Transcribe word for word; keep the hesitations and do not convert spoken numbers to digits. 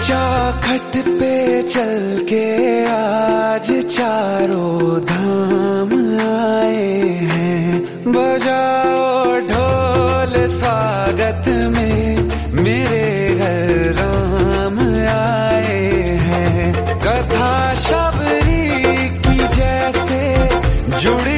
चौखट पे चल के आज चारों धाम आए हैं। बजाओ ढोल स्वागत में मेरे घर राम आए हैं। कथा शबरी की जैसे जुड़ी